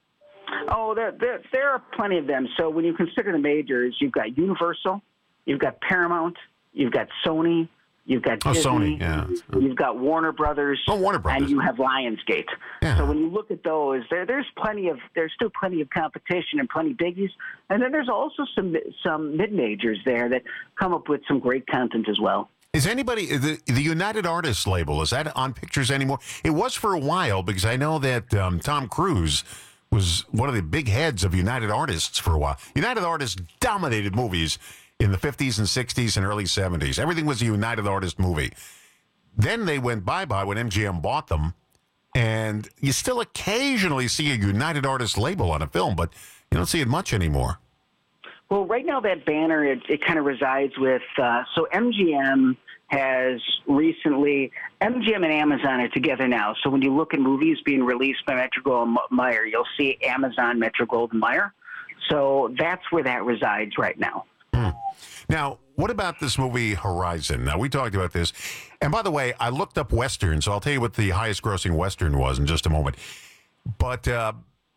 Oh, there, there, there are plenty of them. So when you consider the majors, you've got Universal, you've got Paramount, you've got Sony, you've got Oh, Disney, Sony, yeah. you've got Warner Brothers, Oh, Warner Brothers. and you have Lionsgate. Yeah. So when you look at those, there, there's plenty of there's still plenty of competition and plenty of biggies, and then there's also some some mid majors there that come up with some great content as well. Is anybody, the, the United Artists label, is that on pictures anymore? It was for a while because I know that um, Tom Cruise was one of the big heads of United Artists for a while. United Artists dominated movies in the fifties and sixties and early seventies. Everything was a United Artist movie. Then they went bye-bye when M G M bought them, and you still occasionally see a United Artists label on a film, but you don't see it much anymore. Well, right now that banner, it, it kind of resides with, uh, so M G M has recently, M G M and Amazon are together now. So when you look at movies being released by Metro-Goldwyn-Mayer, you'll see Amazon Metro-Goldwyn-Mayer. So that's where that resides right now. Hmm. Now, what about this movie Horizon? Now, we talked about this. And by the way, I looked up Western, so I'll tell you what the highest grossing Western was in just a moment. But uh,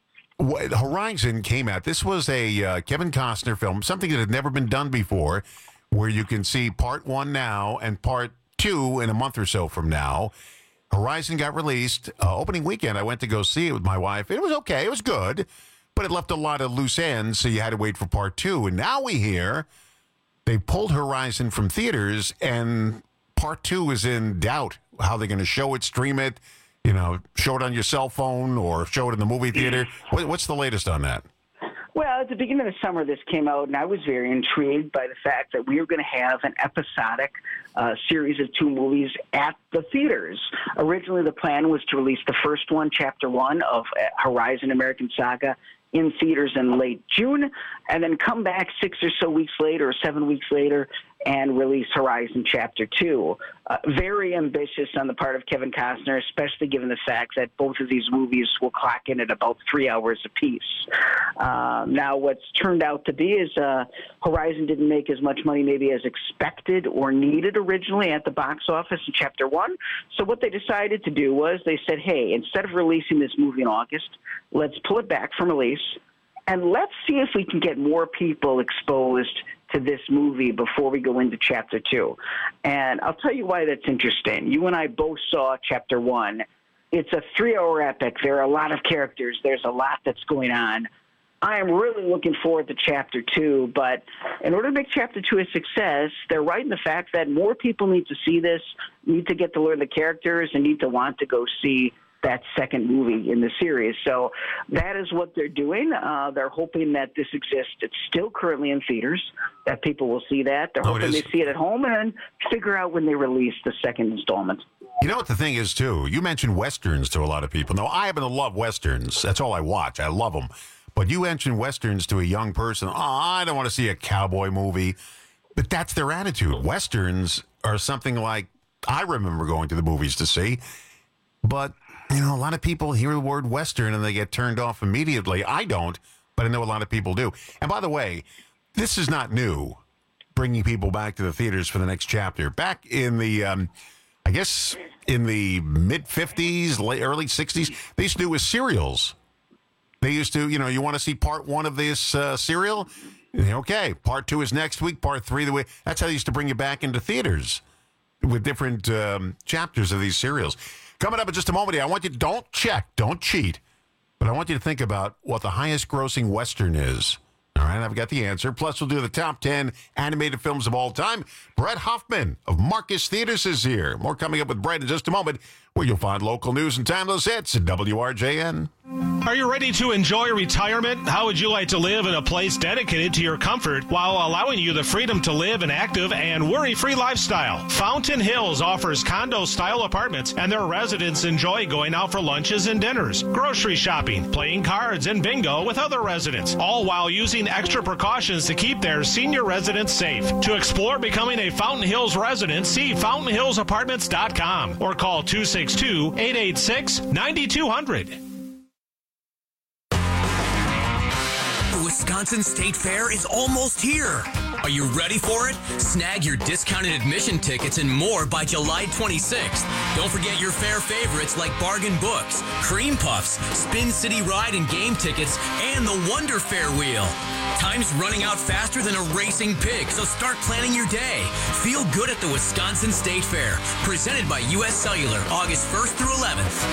Horizon came out. This was a uh, Kevin Costner film, something that had never been done before, where you can see part one now and part two in a month or so from now. Horizon got released. Uh, opening weekend, I went to go see it with my wife. It was okay. It was good, but it left a lot of loose ends, so you had to wait for part two. And now we hear they pulled Horizon from theaters, and part two is in doubt. How they're going to show it, stream it, you know, show it on your cell phone or show it in the movie theater. What, what's the latest on that? Well, at the beginning of the summer, this came out, and I was very intrigued by the fact that we were going to have an episodic uh, series of two movies at the theaters. Originally, the plan was to release the first one, Chapter One of Horizon American Saga, in theaters in late June, and then come back six or so weeks later, or seven weeks later, and release Horizon Chapter two. Uh, very ambitious on the part of Kevin Costner, especially given the fact that both of these movies will clock in at about three hours apiece. Uh, now, what's turned out to be is uh, Horizon didn't make as much money maybe as expected or needed originally at the box office in Chapter one. So what they decided to do was they said, hey, instead of releasing this movie in August, let's pull it back from release, and let's see if we can get more people exposed to this movie before we go into Chapter two. And I'll tell you why that's interesting. You and I both saw Chapter one. It's a three-hour epic. There are a lot of characters. There's a lot that's going on. I am really looking forward to Chapter two, but in order to make Chapter two a success, they're right in the fact that more people need to see this, need to get to learn the characters, and need to want to go see that second movie in the series. So that is what they're doing. Uh, they're hoping that this exists. It's still currently in theaters, that people will see that. They're Oh, it hoping is? they see it at home and then figure out when they release the second installment. You know what the thing is, too? You mentioned Westerns to a lot of people. Now, I happen to love Westerns. That's all I watch. I love them. But you mentioned Westerns to a young person. Oh, I don't want to see a cowboy movie. But that's their attitude. Westerns are something like I remember going to the movies to see. But, you know, a lot of people hear the word Western and they get turned off immediately. I don't, but I know a lot of people do. And by the way, this is not new, bringing people back to the theaters for the next chapter. Back in the, um, I guess, in the mid-fifties, late, early sixties, they used to do with serials. They used to, you know, you want to see part one of this uh, serial? Okay, part two is next week, part three the way. That's how they used to bring you back into theaters with different um, chapters of these serials. Coming up in just a moment here, I want you to don't check, don't cheat, but I want you to think about what the highest grossing Western is. All right, I've got the answer. Plus, we'll do the top ten animated films of all time. Brett Hoffman of Marcus Theaters is here. More coming up with Brett in just a moment, where you'll find local news and timeless hits at W R J N. Are you ready to enjoy retirement? How would you like to live in a place dedicated to your comfort while allowing you the freedom to live an active and worry-free lifestyle? Fountain Hills offers condo-style apartments, and their residents enjoy going out for lunches and dinners, grocery shopping, playing cards, and bingo with other residents, all while using extra precautions to keep their senior residents safe. To explore becoming a Fountain Hills resident, see fountain hills apartments dot com or call two six two, eight eight six, nine two zero zero. The Wisconsin State Fair is almost here. Are you ready for it? Snag your discounted admission tickets and more by July twenty-sixth. Don't forget your fair favorites like bargain books, cream puffs, Spin City Ride and game tickets, and and the Wonder Fair wheel. Time's running out faster than a racing pig, so start planning your day. Feel good at the Wisconsin State Fair. Presented by U S Cellular, August first through eleventh.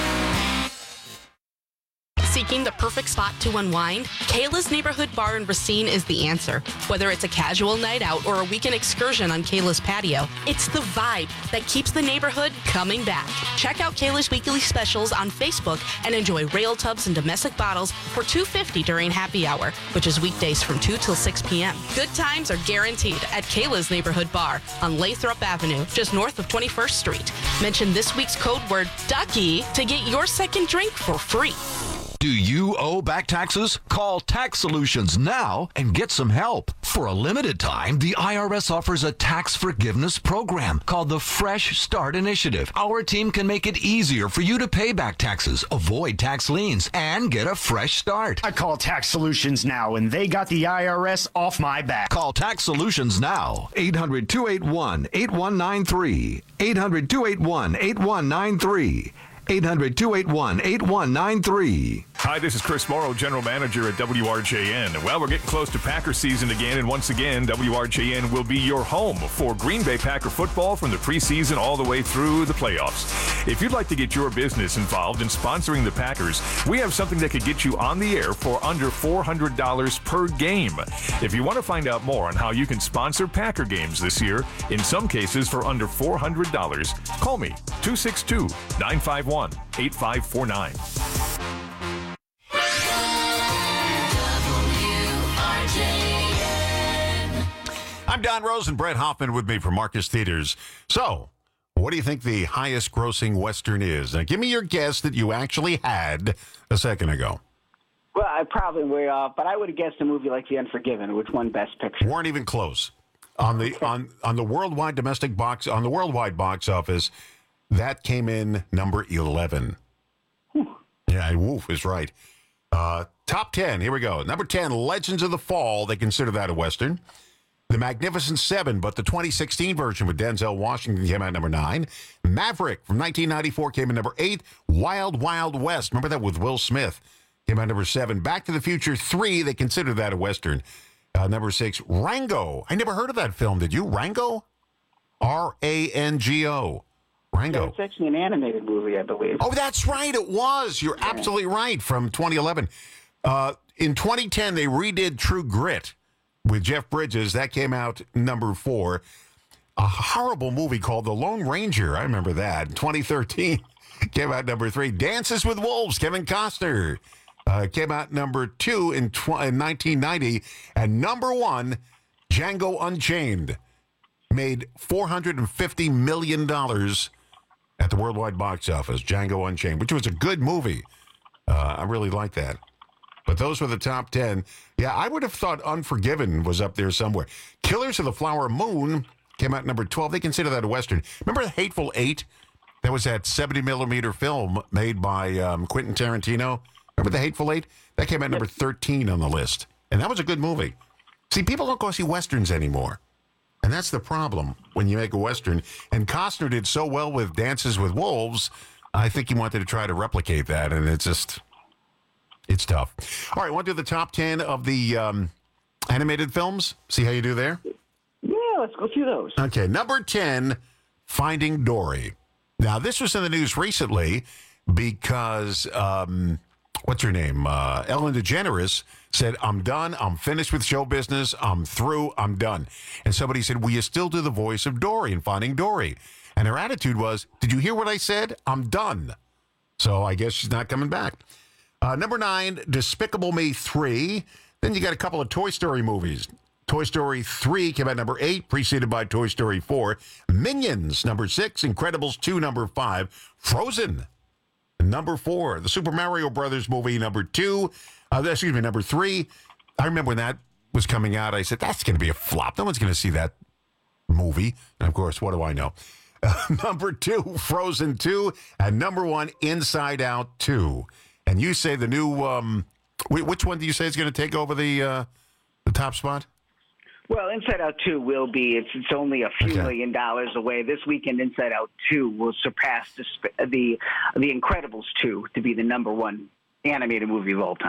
Seeking the perfect spot to unwind? Kayla's Neighborhood Bar in Racine is the answer. Whether it's a casual night out or a weekend excursion on Kayla's patio, it's the vibe that keeps the neighborhood coming back. Check out Kayla's weekly specials on Facebook and enjoy rail tubs and domestic bottles for two dollars and fifty cents during happy hour, which is weekdays from two till six p.m. Good times are guaranteed at Kayla's Neighborhood Bar on Lathrop Avenue, just north of twenty-first Street. Mention this week's code word Ducky to get your second drink for free. Do you owe back taxes? Call Tax Solutions now and get some help. For a limited time, the I R S offers a tax forgiveness program called the Fresh Start Initiative. Our team can make it easier for you to pay back taxes, avoid tax liens, and get a fresh start. I call Tax Solutions now, and they got the I R S off my back. Call Tax Solutions now. eight hundred, two eight one, eight one nine three. eight hundred, two eight one, eight one nine three. eight hundred, two eight one, eight one nine three. Hi, this is Chris Morrow, General Manager at W R J N. Well, we're getting close to Packer season again, and once again, W R J N will be your home for Green Bay Packer football from the preseason all the way through the playoffs. If you'd like to get your business involved in sponsoring the Packers, we have something that could get you on the air for under four hundred dollars per game. If you want to find out more on how you can sponsor Packer games this year, in some cases for under four hundred dollars, call me, two six two, nine five one, eight five four nine. I'm Don Rose and Brett Hoffman with me from Marcus Theaters. So, what do you think the highest grossing Western is? Now, give me your guess that you actually had a second ago. Well, I probably way off, but I would have guessed a movie like The Unforgiven, which won Best Picture. Weren't even close. On the on on the worldwide domestic box on the worldwide box office, that came in number eleven. Whew. Yeah, woof is right. Uh, top ten. Here we go. Number ten, Legends of the Fall. They consider that a Western. The Magnificent Seven, but the twenty sixteen version with Denzel Washington came out at number nine. Maverick from nineteen ninety-four came in number eight. Wild Wild West, remember that with Will Smith, came out number seven. Back to the Future three, they consider that a Western. Uh, number six, Rango. I never heard of that film. Did you? Rango? R A N G O. Rango. Yeah, it's actually an animated movie, I believe. Oh, that's right. It was. You're yeah. absolutely right. From twenty eleven. Uh, in twenty ten, they redid True Grit with Jeff Bridges. That came out number four. A horrible movie called The Lone Ranger. I remember that. In twenty thirteen, came out number three. Dances with Wolves, Kevin Costner. Uh, came out number two in, tw- in nineteen ninety. And number one, Django Unchained. Made four hundred fifty million dollars at the worldwide box office. Django Unchained, which was a good movie. Uh, I really like that. But those were the top ten. Yeah, I would have thought Unforgiven was up there somewhere. Killers of the Flower Moon came out number twelve. They consider that a Western. Remember The Hateful Eight? That was that seventy millimeter film made by um, Quentin Tarantino. Remember The Hateful Eight? That came out number thirteen on the list. And that was a good movie. See, people don't go see Westerns anymore. And that's the problem when you make a Western. And Costner did so well with Dances with Wolves, I think he wanted to try to replicate that. And it's just... It's tough. All right, want to do the top ten of the um, animated films? See how you do there? Yeah, let's go through those. Okay, number ten, Finding Dory. Now, this was in the news recently because, um, what's her name? Uh, Ellen DeGeneres said, I'm done. I'm finished with show business. I'm through. I'm done. And somebody said, will you still do the voice of Dory in Finding Dory? And her attitude was, did you hear what I said? I'm done. So I guess she's not coming back. Uh, number nine, Despicable Me three. Then you got a couple of Toy Story movies. Toy Story three came out number eight, preceded by Toy Story four. Minions, number six. Incredibles two, number five. Frozen, number four. The Super Mario Brothers movie, number two. Uh, excuse me, number three. I remember when that was coming out, I said, that's going to be a flop. No one's going to see that movie. And, of course, what do I know? Uh, number two, Frozen two. And number one, Inside Out two. And you say the new, um, which one do you say is going to take over the uh, the top spot? Well, Inside Out two will be, it's, it's only a few okay. million dollars away. This weekend, Inside Out two will surpass the, the, the Incredibles two to be the number one animated movie of all time.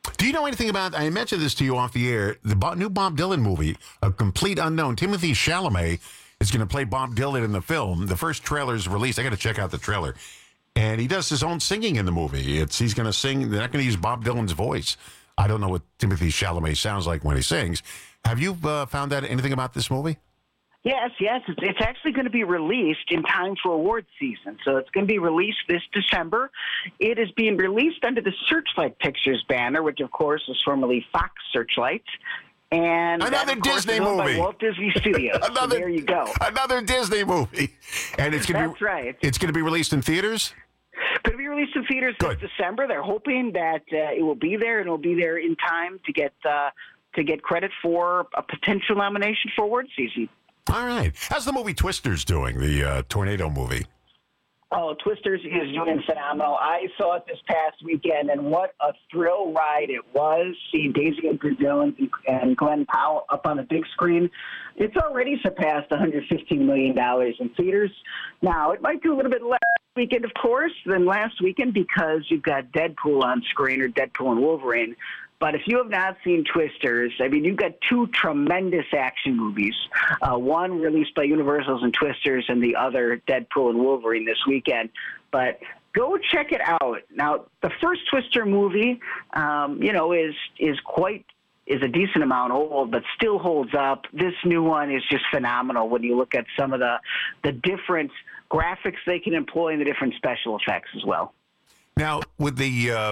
Do you know anything about, I mentioned this to you off the air, the Bo- new Bob Dylan movie, A Complete Unknown. Timothy Chalamet is going to play Bob Dylan in the film. The first trailer is released. I got to check out the trailer. And he does his own singing in the movie. It's He's going to sing, they're not going to use Bob Dylan's voice. I don't know what Timothy Chalamet sounds like when he sings. Have you uh, found out anything about this movie? Yes, yes. It's, it's actually going to be released in time for awards season. So it's going to be released this December. It is being released under the Searchlight Pictures banner, which, of course, was formerly Fox Searchlight. And another that, of course, Disney is owned by movie. Walt Disney Studios. another, so there you go. Another Disney movie. And it's going to That's be right. It's going to be released in theaters? Going to be released in theaters Good. this December. They're hoping that uh, it will be there, and it'll be there in time to get uh, to get credit for a potential nomination for award season. All right. How's the movie Twisters doing, the uh, tornado movie? Oh, Twisters is doing phenomenal. I saw it this past weekend, and what a thrill ride it was, seeing Daisy Edgar Jones and Glenn Powell up on the big screen. It's already surpassed one hundred fifteen million dollars in theaters. Now, it might do a little bit less this weekend, of course, than last weekend because you've got Deadpool on screen, or Deadpool and Wolverine. But if you have not seen Twisters, I mean, you've got two tremendous action movies. Uh, one released by Universal's and Twisters, and the other, Deadpool and Wolverine, this weekend. But go check it out. Now, the first Twister movie, um, you know, is is quite is a decent amount old, but still holds up. This new one is just phenomenal when you look at some of the the different graphics they can employ and the different special effects as well. Now, with the uh,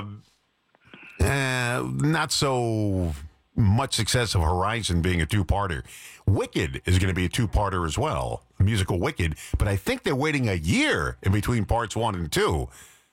uh, not so much success of Horizon being a two-parter, Wicked is going to be a two-parter as well, musical Wicked, but I think they're waiting a year in between parts one and two.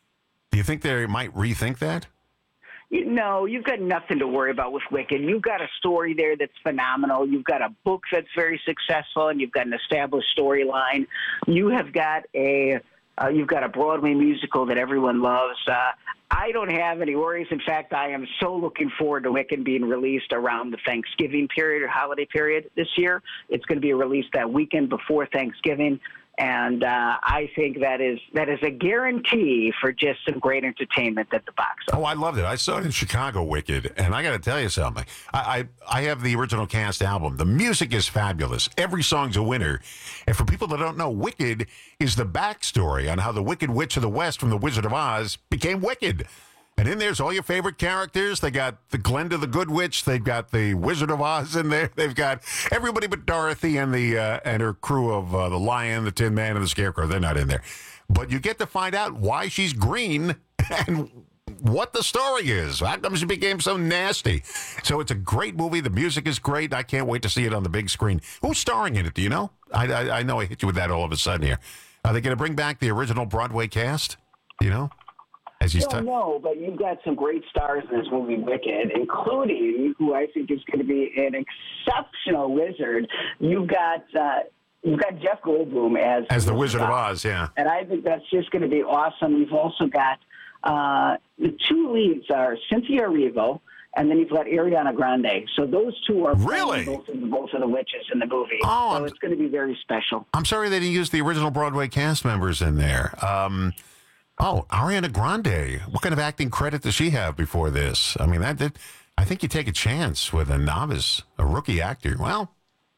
Do you think they might rethink that? You know, you've got nothing to worry about with Wicked. You've got a story there that's phenomenal. You've got a book that's very successful, and you've got an established storyline. You have got a uh, you've got a Broadway musical that everyone loves. Uh, I don't have any worries. In fact, I am so looking forward to Wicked being released around the Thanksgiving period or holiday period this year. It's going to be released that weekend before Thanksgiving. And uh, I think that is that is a guarantee for just some great entertainment at the box office. Oh, I loved it. I saw it in Chicago, Wicked, and I got to tell you something. I, I I have the original cast album. The music is fabulous. Every song's a winner. And for people that don't know, Wicked is the backstory on how the Wicked Witch of the West from The Wizard of Oz became Wicked. And in there's all your favorite characters. They got the Glenda the Good Witch. They've got the Wizard of Oz in there. They've got everybody but Dorothy and the uh, and her crew of uh, the Lion, the Tin Man, and the Scarecrow. They're not in there. But you get to find out why she's green and what the story is. How come she became so nasty? So it's a great movie. The music is great. I can't wait to see it on the big screen. Who's starring in it? Do you know? I, I, I know I hit you with that all of a sudden here. Are they going to bring back the original Broadway cast? Do you know? As he's I don't t- know, but you've got some great stars in this movie, Wicked, including who I think is going to be an exceptional wizard. You've got uh, you've got Jeff Goldblum as as the Wizard of Oz, yeah. And I think that's just going to be awesome. You've also got uh, the two leads are Cynthia Erivo, and then you've got Ariana Grande. So those two are really both of, the, both of the witches in the movie. Oh, so I'm, it's going to be very special. I'm sorry they didn't use the original Broadway cast members in there. Um, oh, Ariana Grande. What kind of acting credit does she have before this? I mean, that, that I think you take a chance with a novice, a rookie actor. Well,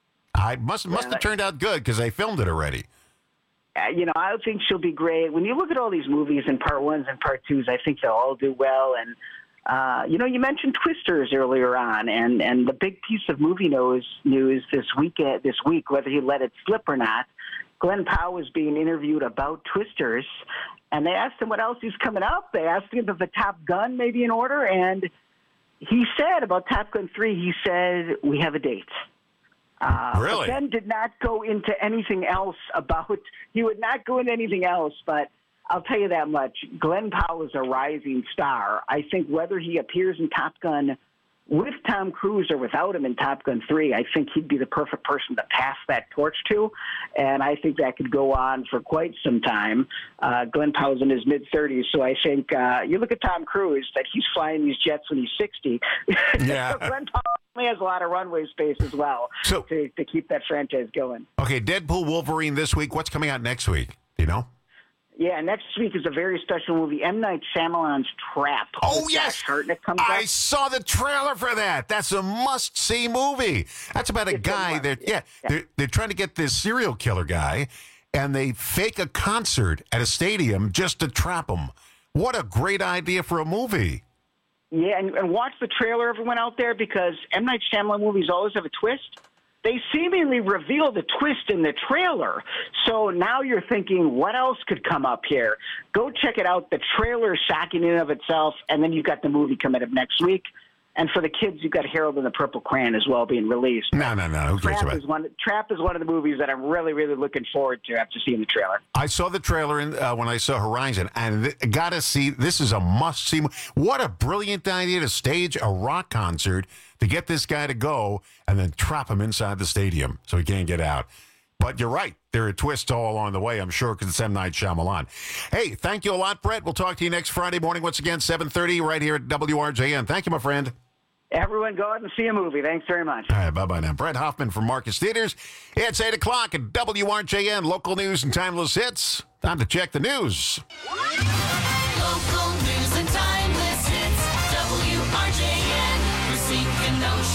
I must must have turned out good because they filmed it already. Uh, you know, I think she'll be great. When you look at all these movies in part ones and part twos, I think they'll all do well. And, uh, you know, you mentioned Twisters earlier on, and, and the big piece of movie news, news this, week, this week, whether he let it slip or not, Glenn Powell was being interviewed about Twisters, and they asked him what else he's coming up. They asked him if the Top Gun may be in order, and he said about Top Gun three, he said, we have a date. Uh, really? But then did not go into anything else about, he would not go into anything else, but I'll tell you that much. Glenn Powell is a rising star. I think whether he appears in Top Gun with Tom Cruise or without him in Top Gun three, I think he'd be the perfect person to pass that torch to, and I think that could go on for quite some time. Uh, Glenn Powell's in his mid-thirties, so I think uh, you look at Tom Cruise, that he's flying these jets when he's sixty. Yeah. So Glenn Powell only has a lot of runway space as well so, to, to keep that franchise going. Okay, Deadpool, Wolverine this week. What's coming out next week? Do you know? Yeah, next week is a very special movie, M. Night Shyamalan's Trap. Oh, With yes. Josh Hartnett comes I up. saw the trailer for that. That's a must-see movie. That's about a It's a guy must, that, yeah, yeah. They're, they're trying to get this serial killer guy, and they fake a concert at a stadium just to trap him. What a great idea for a movie. Yeah, and, and watch the trailer, everyone out there, because M. Night Shyamalan movies always have a twist. They seemingly reveal the twist in the trailer. So now you're thinking, what else could come up here? Go check it out. The trailer is shocking in and of itself, and then you've got the movie coming up next week. And for the kids, you've got Harold and the Purple Crayon as well being released. No, no, no. Who cares Trap about is one. Trap is one of the movies that I'm really, really looking forward to after seeing the trailer. I saw the trailer in, uh, when I saw Horizon, and th- got to see. This is a must-see. mo- What a brilliant idea to stage a rock concert to get this guy to go, and then trap him inside the stadium so he can't get out. But you're right. There are twists all along the way, I'm sure, because it's M. Night Shyamalan. Hey, thank you a lot, Brett. We'll talk to you next Friday morning once again, seven thirty, right here at W R J N. Thank you, my friend. Everyone go out and see a movie. Thanks very much. All right, bye-bye now. Brett Hoffman from Marcus Theaters. It's eight o'clock at W R J N, local news and timeless hits. Time to check the news.